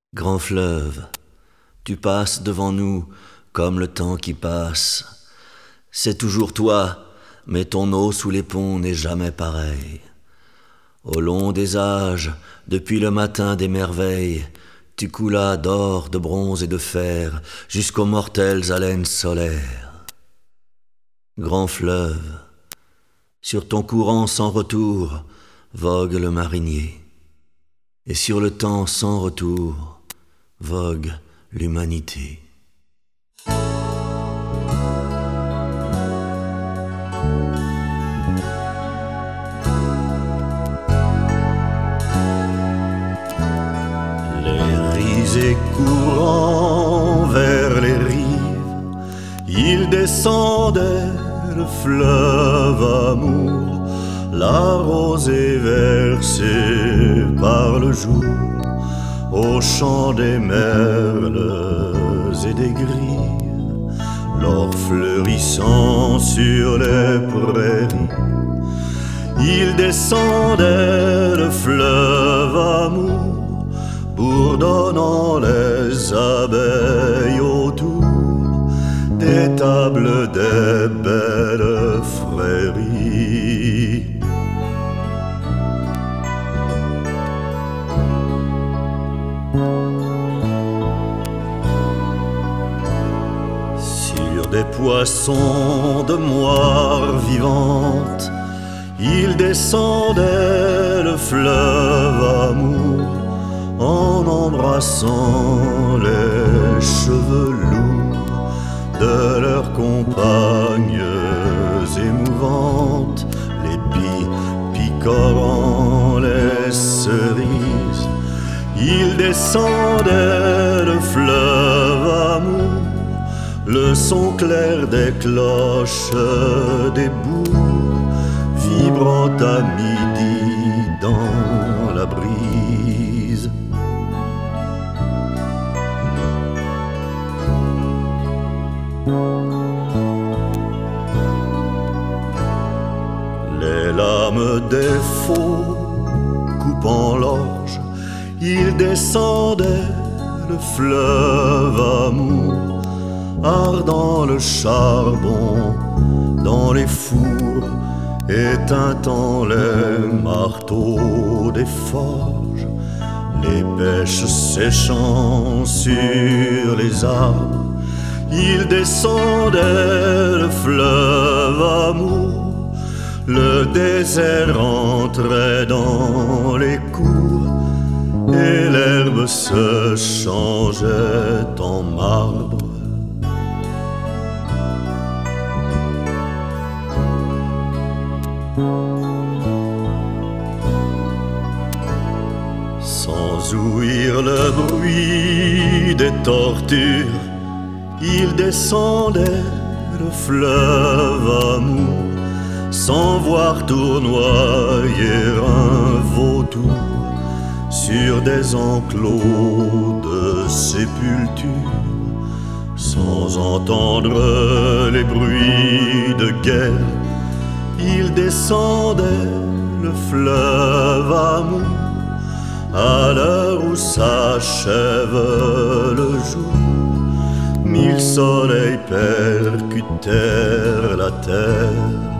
Grand fleuve, tu passes devant nous comme le temps qui passe. C'est toujours toi, mais ton eau sous les ponts n'est jamais pareille. Au long des âges, depuis le matin des merveilles, tu coulas d'or, de bronze et de fer jusqu'aux mortelles haleines solaires. Grand fleuve, sur ton courant sans retour vogue le marinier, et sur le temps sans retour vogue l'humanité. Les risées courant vers les rives, il descendait le fleuve amour, la rosée versée par le jour, au chant des merles et des grilles, l'or fleurissant sur les prairies. Il descendait le fleuve amour, bourdonnant les abeilles autour des tables des belles frairies. Sur des poissons de moire vivante, il descendait le fleuve amour, en embrassant les cheveux lourds de leurs compagnes émouvantes, les picorant les cerises. Il descendait le fleuve amour, le son clair des cloches des bourgs, vibrant à midi dans la brise. Les lames des faux coupant l'orge, il descendait le fleuve amour, ardant le charbon dans les fours, éteintant les marteaux des forges, les pêches séchant sur les arbres. Il descendait le fleuve amour, le désert entrait dans les cours, et l'herbe se changeait en marbre. Sans ouïr le bruit des tortures, il descendait le fleuve amour, sans voir tournoyer un vautour sur des enclos de sépulture, sans entendre les bruits de guerre. Il descendait le fleuve amour, à l'heure où s'achève le jour, 1000 soleils percutèrent la terre.